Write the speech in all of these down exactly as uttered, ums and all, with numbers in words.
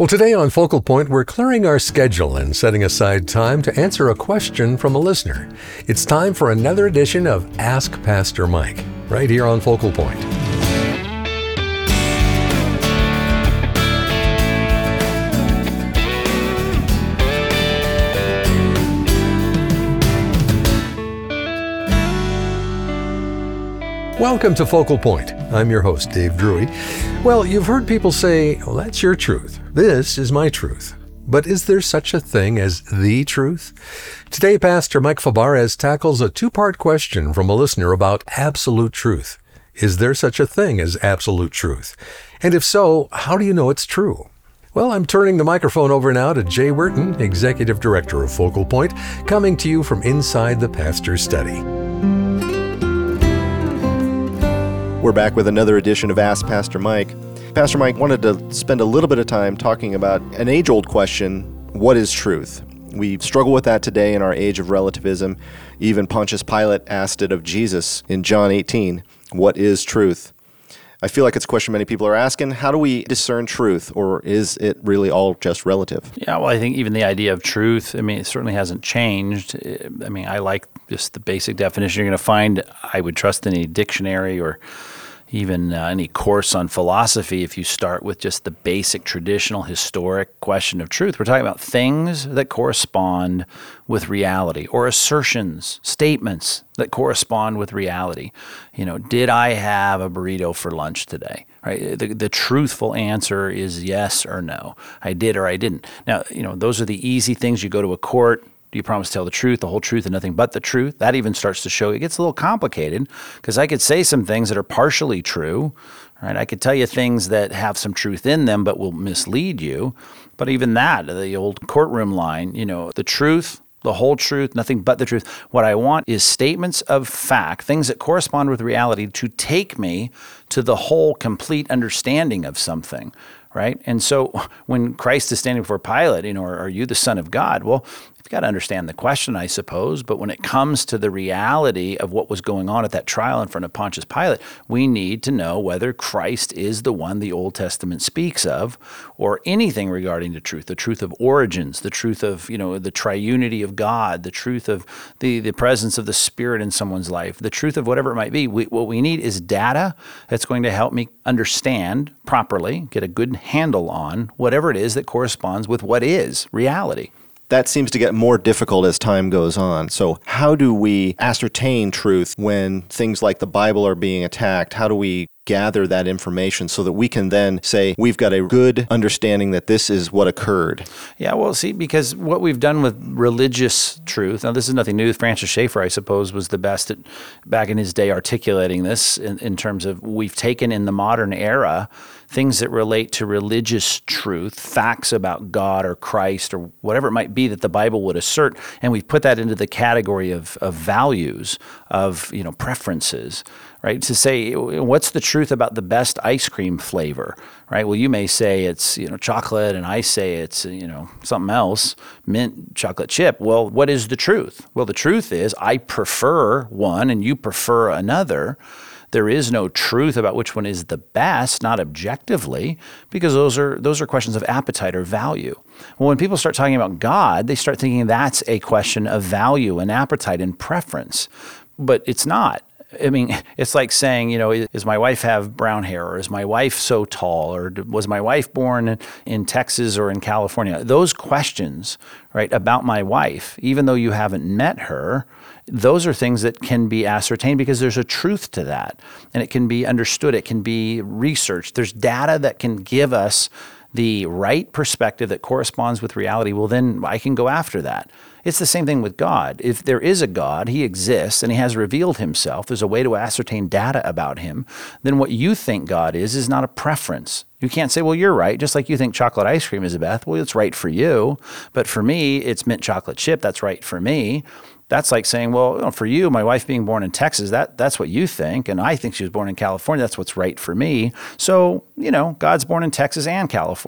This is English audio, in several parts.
Well, today on Focal Point, we're clearing our schedule and setting aside time to answer a question from a listener. It's time for another edition of Ask Pastor Mike, right here on Focal Point. Welcome to Focal Point. I'm your host, Dave Drury. Well, you've heard people say, well, that's your truth. This is my truth. But is there such a thing as the truth? Today, Pastor Mike Fabarez tackles a two-part question from a listener about absolute truth. Is there such a thing as absolute truth? And if so, how do you know it's true? Well, I'm turning the microphone over now to Jay Wyrton, Executive Director of Focal Point, coming to you from inside the pastor's study. We're back with another edition of Ask Pastor Mike. Pastor Mike wanted to spend a little bit of time talking about an age-old question, what is truth? We struggle with that today in our age of relativism. Even Pontius Pilate asked it of Jesus in John eighteen, what is truth? I feel like it's a question many people are asking. How do we discern truth, or is it really all just relative? Yeah, well, I think even the idea of truth, I mean, it certainly hasn't changed. I mean, I like just the basic definition you're going to find. I would trust any dictionary or even uh, any course on philosophy if you start with just the basic traditional historic question of truth. We're talking about things that correspond with reality, or assertions, statements that correspond with reality. You know, did I have a burrito for lunch today? Right? The, the truthful answer is yes or no. I did or I didn't. Now, you know, those are the easy things. You go to a court. Do you promise to tell the truth, the whole truth, and nothing but the truth? That even starts to show it gets a little complicated, because I could say some things that are partially true, right? I could tell you things that have some truth in them but will mislead you. But even that, the old courtroom line, you know, the truth, the whole truth, nothing but the truth. What I want is statements of fact, things that correspond with reality, to take me to the whole complete understanding of something. Right? And so when Christ is standing before Pilate, you know, are, are you the Son of God? Well, you've got to understand the question, I suppose. But when it comes to the reality of what was going on at that trial in front of Pontius Pilate, we need to know whether Christ is the one the Old Testament speaks of, or anything regarding the truth, the truth of origins, the truth of, you know, the triunity of God, the truth of the, the presence of the Spirit in someone's life, the truth of whatever it might be. We, what we need is data that's going to help me understand properly, get a good handle on whatever it is that corresponds with what is reality. That seems to get more difficult as time goes on. So how do we ascertain truth when things like the Bible are being attacked? How do we gather that information so that we can then say we've got a good understanding that this is what occurred? Yeah, well, see, because what we've done with religious truth, now this is nothing new. Francis Schaeffer, I suppose, was the best at, back in his day, articulating this in, in terms of we've taken in the modern era things that relate to religious truth, facts about God or Christ or whatever it might be that the Bible would assert, and we've put that into the category of, of values, of, you know, preferences, right? To say, what's the truth about the best ice cream flavor, right? Well, you may say it's, you know, chocolate, and I say it's, you know, something else, mint chocolate chip. Well, what is the truth? Well, the truth is I prefer one and you prefer another. There is no truth about which one is the best, not objectively, because those are those are questions of appetite or value. Well, when people start talking about God, they start thinking that's a question of value and appetite and preference, but it's not. I mean, it's like saying, you know, is my wife have brown hair, or is my wife so tall, or was my wife born in Texas or in California? Those questions, right, about my wife, even though you haven't met her, those are things that can be ascertained because there's a truth to that, and it can be understood. It can be researched. There's data that can give us the right perspective that corresponds with reality. Well, then I can go after that. It's the same thing with God. If there is a God, he exists and he has revealed himself, there's a way to ascertain data about him, then what you think God is is not a preference. You can't say, well, you're right, just like you think chocolate ice cream is the best. Well, it's right for you, but for me, it's mint chocolate chip. That's right for me. That's like saying, well, you know, for you, my wife being born in Texas, that that's what you think, and I think she was born in California. That's what's right for me. So, you know, God's born in Texas and California.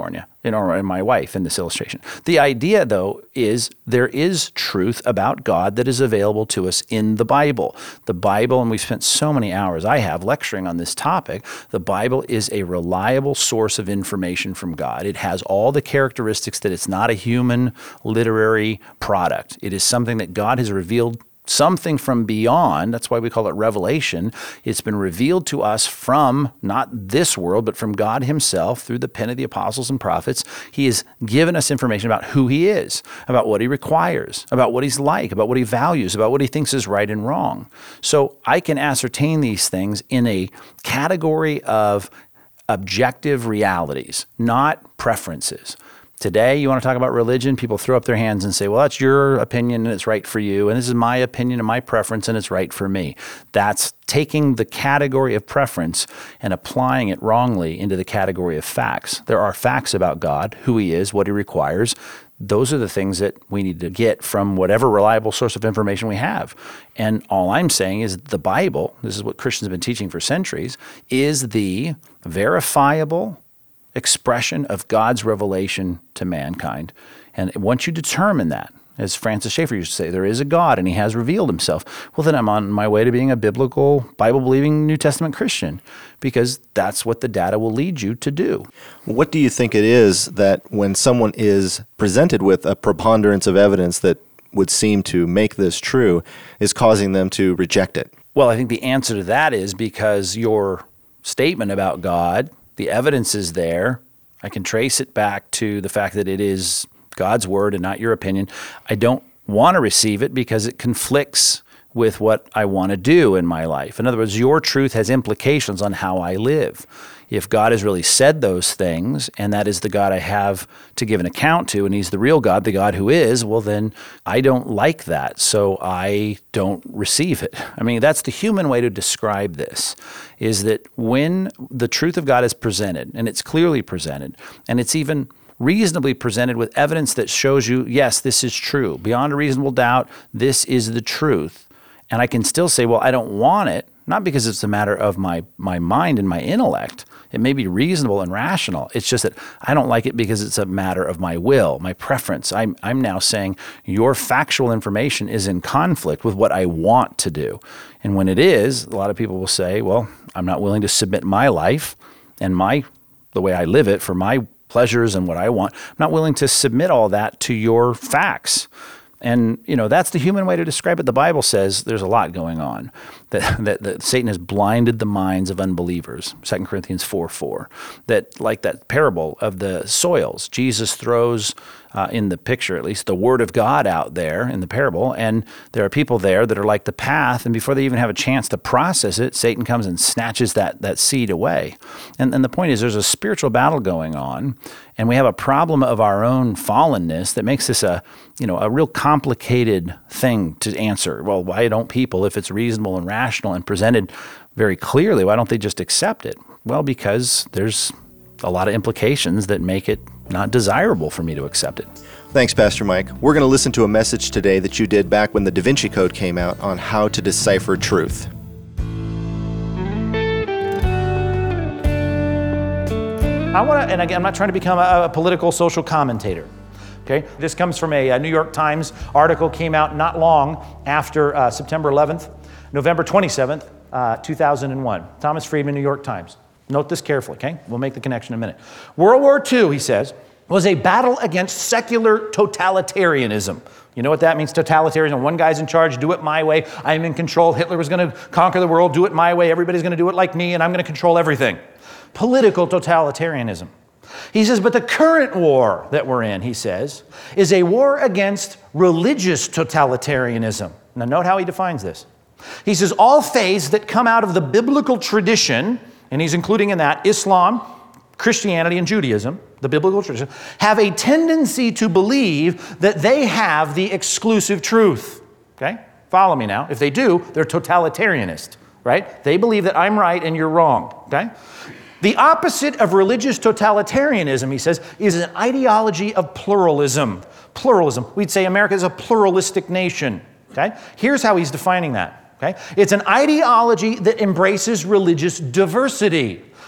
you know, or my wife in this illustration. The idea, though, is there is truth about God that is available to us in the Bible. The Bible, and we've spent so many hours, I have, lecturing on this topic, the Bible is a reliable source of information from God. It has all the characteristics that it's not a human literary product. It is something that God has revealed, something from beyond. That's why we call it revelation. It's been revealed to us from not this world, but from God himself through the pen of the apostles and prophets. He has given us information about who he is, about what he requires, about what he's like, about what he values, about what he thinks is right and wrong. So I can ascertain these things in a category of objective realities, not preferences. Today, you want to talk about religion, people throw up their hands and say, well, that's your opinion and it's right for you, and this is my opinion and my preference and it's right for me. That's taking the category of preference and applying it wrongly into the category of facts. There are facts about God, who he is, what he requires. Those are the things that we need to get from whatever reliable source of information we have. And all I'm saying is the Bible, this is what Christians have been teaching for centuries, is the verifiable expression of God's revelation to mankind. And once you determine that, as Francis Schaeffer used to say, there is a God and he has revealed himself, well, then I'm on my way to being a biblical, Bible-believing New Testament Christian, because that's what the data will lead you to do. What do you think it is that when someone is presented with a preponderance of evidence that would seem to make this true is causing them to reject it? Well, I think the answer to that is because your statement about God, the evidence is there. I can trace it back to the fact that it is God's word and not your opinion. I don't want to receive it because it conflicts with what I want to do in my life. In other words, your truth has implications on how I live. If God has really said those things, and that is the God I have to give an account to, and he's the real God, the God who is, well, then I don't like that, so I don't receive it. I mean, that's the human way to describe this, is that when the truth of God is presented, and it's clearly presented, and it's even reasonably presented with evidence that shows you, yes, this is true. Beyond a reasonable doubt, this is the truth. And I can still say, well, I don't want it, not because it's a matter of my, my mind and my intellect. It may be reasonable and rational. It's just that I don't like it because it's a matter of my will, my preference. I'm, I'm now saying your factual information is in conflict with what I want to do. And when it is, a lot of people will say, well, I'm not willing to submit my life and my the way I live it for my pleasures and what I want. I'm not willing to submit all that to your facts. And, you know, that's the human way to describe it. The Bible says there's a lot going on, that, that, that Satan has blinded the minds of unbelievers, Second Corinthians four four, that like that parable of the soils, Jesus throws uh, in the picture, at least, the word of God out there in the parable, and there are people there that are like the path, and before they even have a chance to process it, Satan comes and snatches that, that seed away. And, and the point is there's a spiritual battle going on, and we have a problem of our own fallenness that makes this a, you know, a real complicated thing to answer. Well, why don't people, if it's reasonable and rational and presented very clearly, why don't they just accept it? Well, because there's a lot of implications that make it not desirable for me to accept it. Thanks, Pastor Mike. We're going to listen to a message today that you did back when the Da Vinci Code came out on how to decipher truth. I want to, and again, I'm not trying to become a, a political social commentator. Okay, this comes from a, a New York Times article, came out not long after uh, September eleventh, November twenty-seventh, uh, two thousand one. Thomas Friedman, New York Times. Note this carefully, okay? We'll make the connection in a minute. World War Two, he says, was a battle against secular totalitarianism. You know what that means, totalitarianism? One guy's in charge, do it my way. I'm in control. Hitler was going to conquer the world, do it my way. Everybody's going to do it like me, and I'm going to control everything. Political totalitarianism. He says, but the current war that we're in, he says, is a war against religious totalitarianism. Now note how he defines this. He says, all faiths that come out of the biblical tradition, and he's including in that Islam, Christianity, and Judaism, the biblical tradition, have a tendency to believe that they have the exclusive truth. Okay? Follow me now. If they do, they're totalitarianist, right? They believe that I'm right and you're wrong. Okay? The opposite of religious totalitarianism, he says, is an ideology of pluralism. Pluralism. We'd say America is a pluralistic nation. Okay? Here's how he's defining that. Okay? It's an ideology that embraces religious diversity.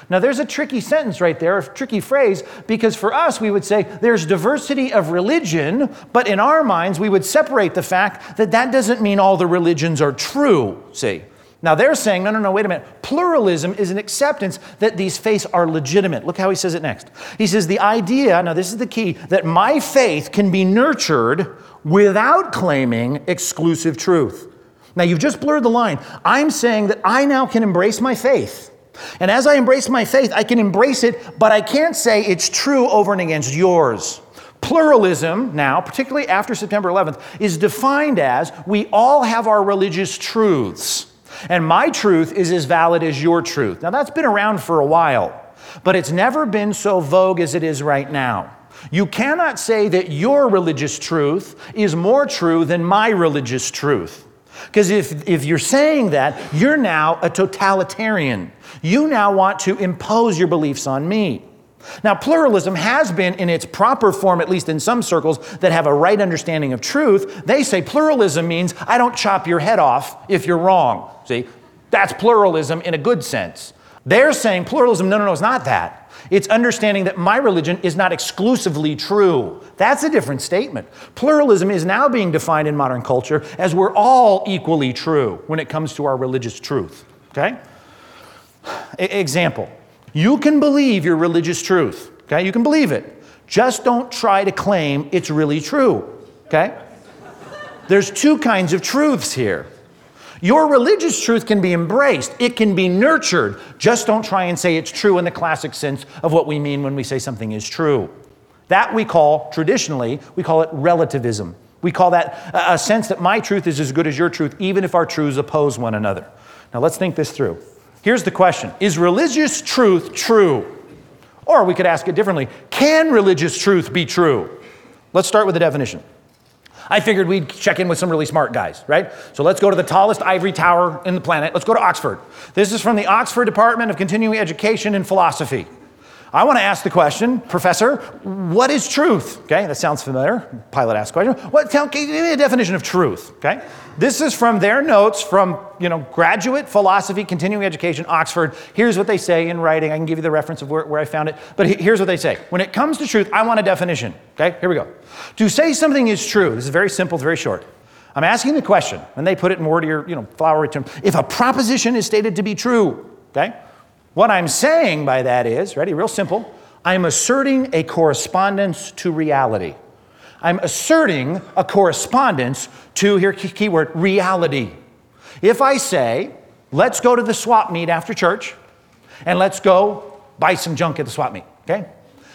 Now, there's a tricky sentence right there, a tricky phrase, because for us, we would say there's diversity of religion, but in our minds, we would separate the fact that that doesn't mean all the religions are true, see? Now, they're saying, no, no, no, wait a minute. Pluralism is an acceptance that these faiths are legitimate. Look how he says it next. He says, the idea, now this is the key, that my faith can be nurtured without claiming exclusive truth. Now, you've just blurred the line. I'm saying that I now can embrace my faith. And as I embrace my faith, I can embrace it, but I can't say it's true over and against yours. Pluralism now, particularly after September eleventh, is defined as we all have our religious truths. And my truth is as valid as your truth. Now, that's been around for a while, but it's never been so vogue as it is right now. You cannot say that your religious truth is more true than my religious truth. Because if, if you're saying that, you're now a totalitarian. You now want to impose your beliefs on me. Now, pluralism has been in its proper form, at least in some circles that have a right understanding of truth. They say pluralism means I don't chop your head off if you're wrong. See, that's pluralism in a good sense. They're saying pluralism, no, no, no, it's not that. It's understanding that my religion is not exclusively true. That's a different statement. Pluralism is now being defined in modern culture as we're all equally true when it comes to our religious truth. Okay? E- example. You can believe your religious truth. Okay? You can believe it. Just don't try to claim it's really true. Okay? There's two kinds of truths here. Your religious truth can be embraced. It can be nurtured. Just don't try and say it's true in the classic sense of what we mean when we say something is true. That we call, traditionally, we call it relativism. We call that a sense that my truth is as good as your truth, even if our truths oppose one another. Now let's think this through. Here's the question. Is religious truth true? Or we could ask it differently. Can religious truth be true? Let's start with the definition. I figured we'd check in with some really smart guys, right? So let's go to the tallest ivory tower in the planet. Let's go to Oxford. This is from the Oxford Department of Continuing Education and Philosophy. I want to ask the question, Professor, what is truth? Okay, that sounds familiar. Pilot asked the question. What, tell, give me a definition of truth, okay? This is from their notes from, you know, Graduate Philosophy, Continuing Education, Oxford. Here's what they say in writing. I can give you the reference of where, where I found it. But here's what they say. When it comes to truth, I want a definition, okay? Here we go. To say something is true, this is very simple, it's very short. I'm asking the question, and they put it in wordier, you know, flowery terms. If a proposition is stated to be true, okay? What I'm saying by that is, ready, real simple, I'm asserting a correspondence to reality. I'm asserting a correspondence to, here, keyword, reality. If I say, let's go to the swap meet after church, and let's go buy some junk at the swap meet, okay?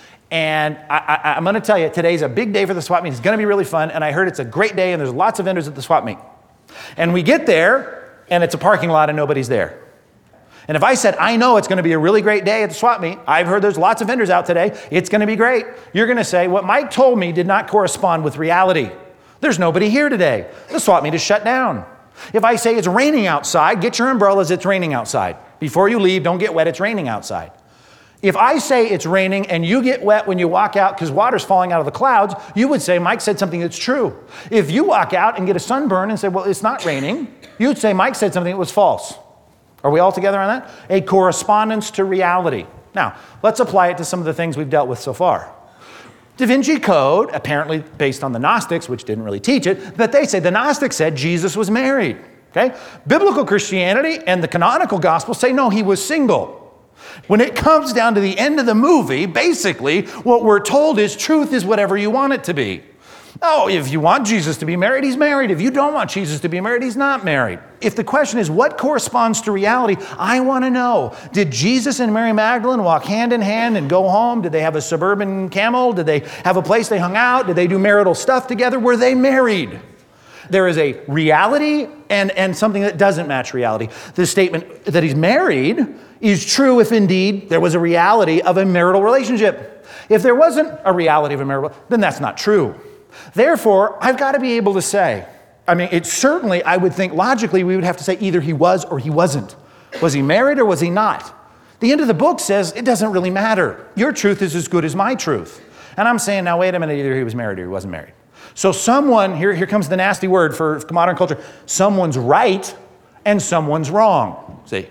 And I, I, I'm going to tell you, today's a big day for the swap meet. It's going to be really fun, and I heard it's a great day, and there's lots of vendors at the swap meet. And we get there, and it's a parking lot, and nobody's there. And if I said, I know it's going to be a really great day at the swap meet, I've heard there's lots of vendors out today, it's going to be great. You're going to say, what Mike told me did not correspond with reality. There's nobody here today. The swap meet is shut down. If I say it's raining outside, get your umbrellas, it's raining outside. Before you leave, don't get wet, it's raining outside. If I say it's raining and you get wet when you walk out because water's falling out of the clouds, you would say Mike said something that's true. If you walk out and get a sunburn and say, well, it's not raining, you'd say Mike said something that was false. Are we all together on that? A correspondence to reality. Now, let's apply it to some of the things we've dealt with so far. Da Vinci Code, apparently based on the Gnostics, which didn't really teach it, but they say the Gnostics said Jesus was married. Okay? Biblical Christianity and the canonical gospel say no, he was single. When it comes down to the end of the movie, basically what we're told is truth is whatever you want it to be. Oh, if you want Jesus to be married, he's married. If you don't want Jesus to be married, he's not married. If the question is what corresponds to reality, I want to know. Did Jesus and Mary Magdalene walk hand in hand and go home? Did they have a suburban camel? Did they have a place they hung out? Did they do marital stuff together? Were they married? There is a reality and, and something that doesn't match reality. The statement that he's married is true if indeed there was a reality of a marital relationship. If there wasn't a reality of a marital, then that's not true. Therefore, I've got to be able to say, I mean, it's certainly, I would think logically, we would have to say either he was or he wasn't. Was he married or was he not? The end of the book says it doesn't really matter. Your truth is as good as my truth. And I'm saying, now wait a minute, either he was married or he wasn't married. So someone, here, here comes the nasty word for modern culture, someone's right and someone's wrong. See,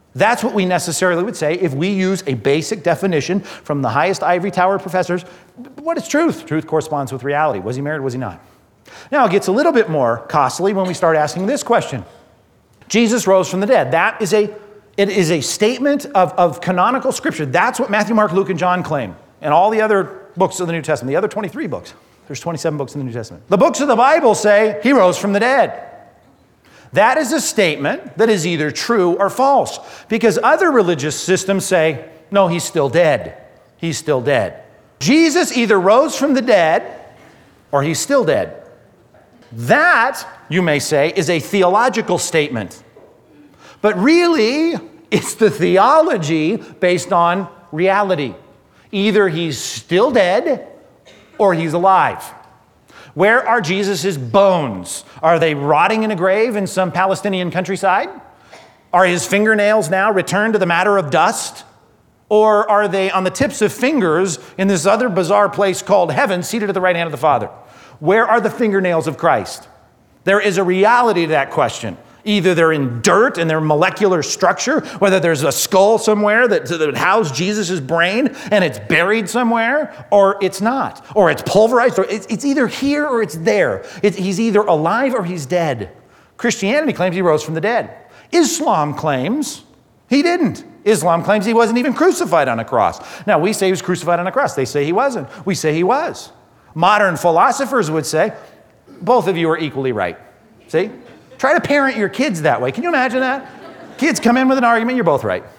That's what we necessarily would say if we use a basic definition from the highest ivory tower professors. What is truth? Truth corresponds with reality. Was he married? Was he not? Now it gets a little bit more costly when we start asking this question. Jesus rose from the dead. That is a, it is a statement of, of canonical scripture. That's what Matthew, Mark, Luke, and John claim. And all the other books of the New Testament, the other twenty-three books. There's twenty-seven books in the New Testament. The books of the Bible say he rose from the dead. That is a statement that is either true or false, because other religious systems say, no, he's still dead. He's still dead. Jesus either rose from the dead or he's still dead. That, you may say, is a theological statement. But really, it's the theology based on reality. Either he's still dead or he's alive. Where are Jesus' bones? Are they rotting in a grave in some Palestinian countryside? Are his fingernails now returned to the matter of dust? Or are they on the tips of fingers in this other bizarre place called heaven, seated at the right hand of the Father? Where are the fingernails of Christ? There is a reality to that question. Either they're in dirt and their molecular structure, whether there's a skull somewhere that, that housed Jesus' brain and it's buried somewhere, or it's not. Or it's pulverized, or it's, it's either here or it's there. It's, he's either alive or he's dead. Christianity claims he rose from the dead. Islam claims he didn't. Islam claims he wasn't even crucified on a cross. Now, we say he was crucified on a cross. They say he wasn't. We say he was. Modern philosophers would say, both of you are equally right. See? Try to parent your kids that way. Can you imagine that? Kids come in with an argument, you're both right.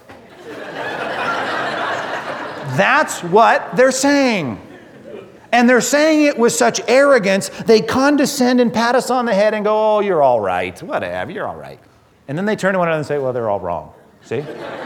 That's what they're saying. And they're saying it with such arrogance, they condescend and pat us on the head and go, oh, you're all right. Whatever, you're all right. And then they turn to one another and say, well, they're all wrong. See?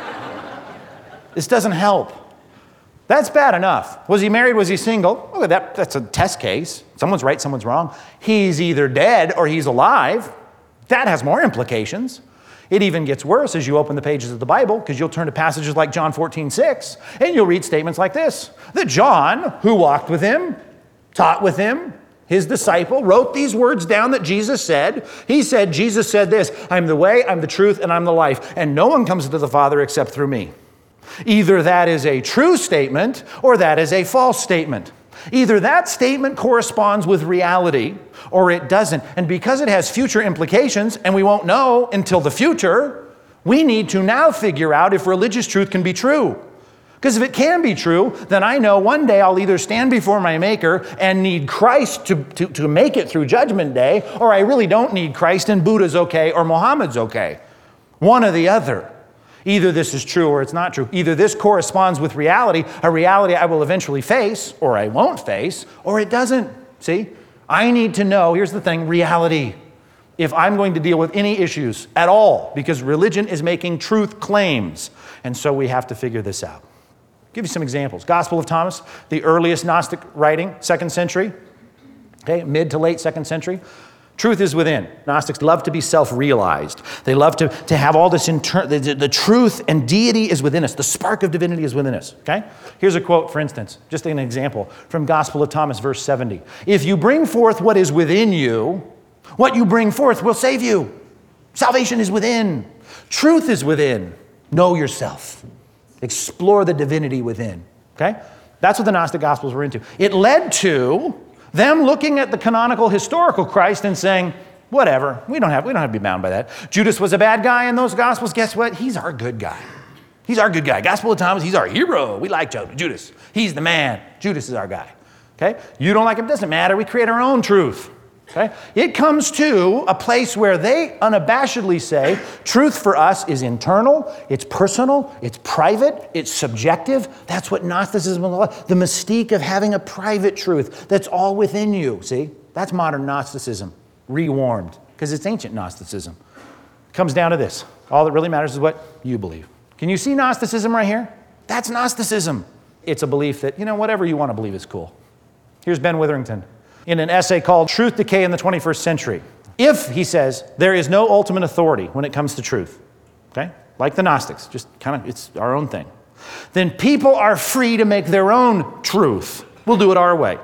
This doesn't help. That's bad enough. Was he married? Was he single? Okay, that, that's a test case. Someone's right, someone's wrong. He's either dead or he's alive. That has more implications. It even gets worse as you open the pages of the Bible, because you'll turn to passages like John fourteen six, and you'll read statements like this. That John, who walked with him, taught with him, his disciple, wrote these words down that Jesus said. He said, Jesus said this, I'm the way, I'm the truth, and I'm the life, and no one comes to the Father except through me. Either that is a true statement or that is a false statement. Either that statement corresponds with reality or it doesn't. And because it has future implications and we won't know until the future, we need to now figure out if religious truth can be true. Because if it can be true, then I know one day I'll either stand before my Maker and need Christ to, to, to make it through Judgment Day, or I really don't need Christ and Buddha's okay or Muhammad's okay. One or the other. Either this is true or it's not true. Either this corresponds with reality, a reality I will eventually face, or I won't face, or it doesn't. See? I need to know, here's the thing, reality. If I'm going to deal with any issues at all, because religion is making truth claims. And so we have to figure this out. I'll give you some examples. Gospel of Thomas, the earliest Gnostic writing, second century, okay, mid to late second century. Truth is within. Gnostics love to be self-realized. They love to, to have all this internal, the, the truth and deity is within us. The spark of divinity is within us, okay? Here's a quote, for instance, just an example from Gospel of Thomas, verse seventy. If you bring forth what is within you, what you bring forth will save you. Salvation is within. Truth is within. Know yourself. Explore the divinity within, okay? That's what the Gnostic Gospels were into. It led to them looking at the canonical historical Christ and saying, whatever, we don't have, we don't have to be bound by that. Judas was a bad guy in those Gospels. Guess what? He's our good guy. He's our good guy. Gospel of Thomas, he's our hero. We like Judas. He's the man. Judas is our guy. Okay? You don't like him, doesn't matter. We create our own truth. Okay? It comes to a place where they unabashedly say, truth for us is internal, it's personal, it's private, it's subjective. That's what Gnosticism is about. The mystique of having a private truth that's all within you. See? That's modern Gnosticism, rewarmed, because it's ancient Gnosticism. It comes down to this. All that really matters is what you believe. Can you see Gnosticism right here? That's Gnosticism. It's a belief that, you know, whatever you want to believe is cool. Here's Ben Witherington in an essay called Truth Decay in the twenty-first century. If, he says, there is no ultimate authority when it comes to truth, okay? Like the Gnostics, just kind of, it's our own thing. Then people are free to make their own truth. We'll do it our way.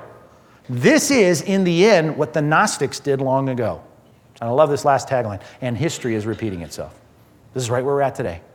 This is, in the end, what the Gnostics did long ago. And I love this last tagline, and history is repeating itself. This is right where we're at today.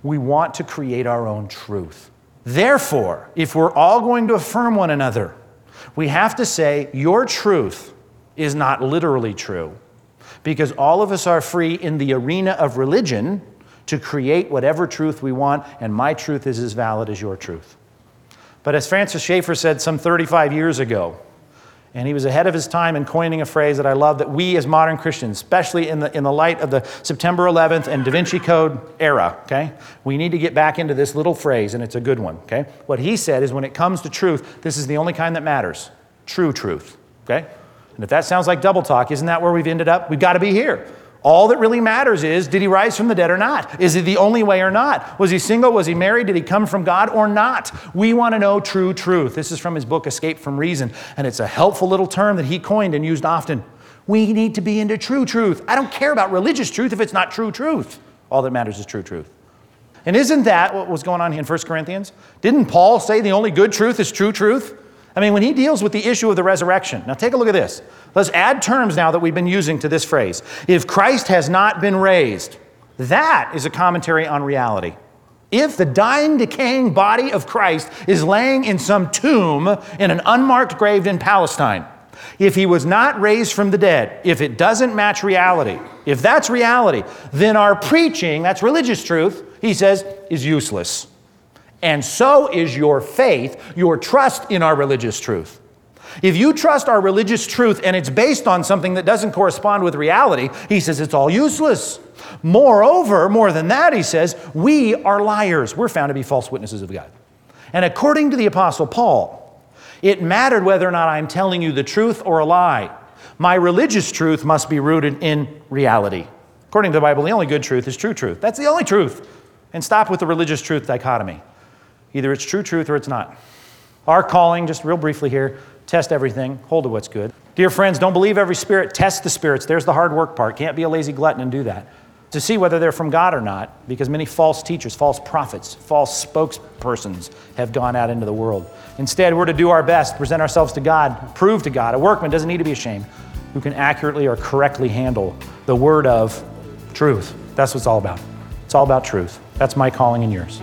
We want to create our own truth. Therefore, if we're all going to affirm one another, we have to say, your truth is not literally true, because all of us are free in the arena of religion to create whatever truth we want, and my truth is as valid as your truth. But as Francis Schaeffer said some thirty-five years ago, and he was ahead of his time in coining a phrase that I love, that we as modern Christians, especially in the, in the light of the September eleventh and Da Vinci Code era, okay, we need to get back into this little phrase, and it's a good one, okay? What he said is, when it comes to truth, this is the only kind that matters, true truth, okay? And if that sounds like double talk, isn't that where we've ended up? We've got to be here. All that really matters is, did he rise from the dead or not? Is it the only way or not? Was he single? Was he married? Did he come from God or not? We want to know true truth. This is from his book, Escape from Reason, and it's a helpful little term that he coined and used often. We need to be into true truth. I don't care about religious truth if it's not true truth. All that matters is true truth. And isn't that what was going on here in First Corinthians? Didn't Paul say the only good truth is true truth? I mean, when he deals with the issue of the resurrection. Now take a look at this. Let's add terms now that we've been using to this phrase. If Christ has not been raised, that is a commentary on reality. If the dying, decaying body of Christ is laying in some tomb in an unmarked grave in Palestine, if he was not raised from the dead, if it doesn't match reality, if that's reality, then our preaching, that's religious truth, he says, is useless. And so is your faith, your trust in our religious truth. If you trust our religious truth and it's based on something that doesn't correspond with reality, he says it's all useless. Moreover, more than that, he says, we are liars. We're found to be false witnesses of God. And according to the Apostle Paul, it mattered whether or not I'm telling you the truth or a lie. My religious truth must be rooted in reality. According to the Bible, the only good truth is true truth. That's the only truth. And stop with the religious truth dichotomy. Either it's true truth or it's not. Our calling, just real briefly here, test everything, hold to what's good. Dear friends, don't believe every spirit, test the spirits. There's the hard work part. Can't be a lazy glutton and do that. To see whether they're from God or not, because many false teachers, false prophets, false spokespersons have gone out into the world. Instead, we're to do our best, present ourselves to God, prove to God. A workman doesn't need to be ashamed, who can accurately or correctly handle the word of truth. That's what it's all about. It's all about truth. That's my calling and yours.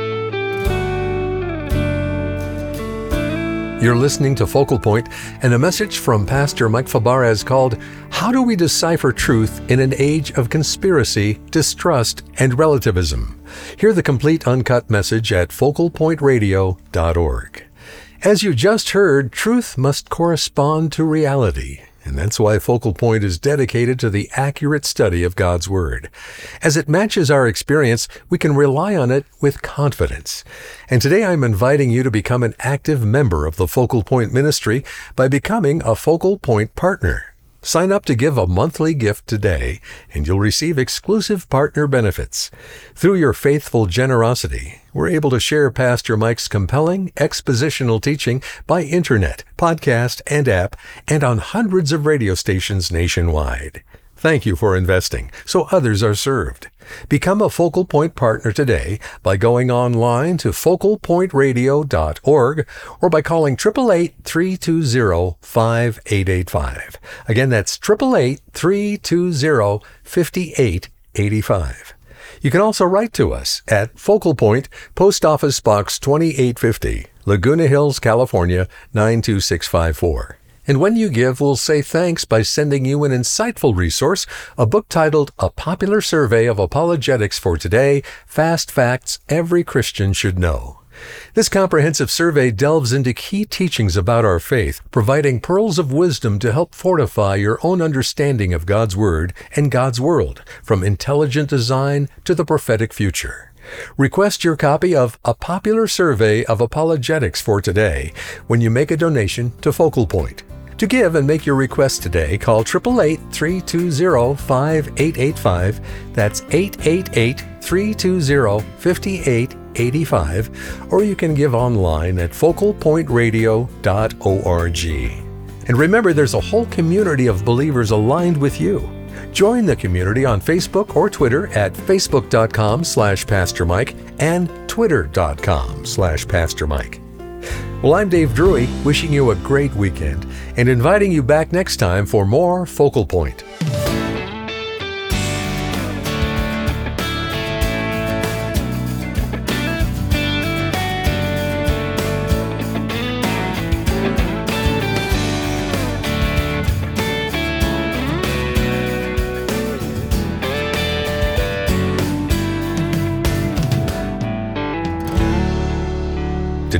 You're listening to Focal Point and a message from Pastor Mike Fabarez called, How Do We Decipher Truth in an Age of Conspiracy, Distrust, and Relativism? Hear the complete uncut message at focal point radio dot org. As you just heard, truth must correspond to reality. And that's why Focal Point is dedicated to the accurate study of God's Word. As it matches our experience, we can rely on it with confidence. And today I'm inviting you to become an active member of the Focal Point ministry by becoming a Focal Point partner. Sign up to give a monthly gift today, and you'll receive exclusive partner benefits. Through your faithful generosity, we're able to share Pastor Mike's compelling expositional teaching by internet, podcast, and app, and on hundreds of radio stations nationwide. Thank you for investing so others are served. Become a Focal Point partner today by going online to focal point radio dot org or by calling eight eight eight, three two zero, five eight eight five. Again, that's eight eight eight, three two zero, five eight eight five. You can also write to us at Focal Point, Post Office Box twenty-eight fifty, Laguna Hills, California, nine two six five four. And when you give, we'll say thanks by sending you an insightful resource, a book titled A Popular Survey of Apologetics for Today, Fast Facts Every Christian Should Know. This comprehensive survey delves into key teachings about our faith, providing pearls of wisdom to help fortify your own understanding of God's Word and God's world, from intelligent design to the prophetic future. Request your copy of A Popular Survey of Apologetics for Today when you make a donation to Focal Point. To give and make your request today, call eight eight eight, three two zero, five eight eight five. That's eight eight eight, three two zero, five eight eight five. Or you can give online at focal point radio dot org. And remember, there's a whole community of believers aligned with you. Join the community on Facebook or Twitter at facebook.com slash Pastor Mike and twitter.com slash Pastor Mike. Well, I'm Dave Drury, wishing you a great weekend and inviting you back next time for more Focal Point.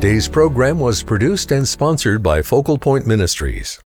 Today's program was produced and sponsored by Focal Point Ministries.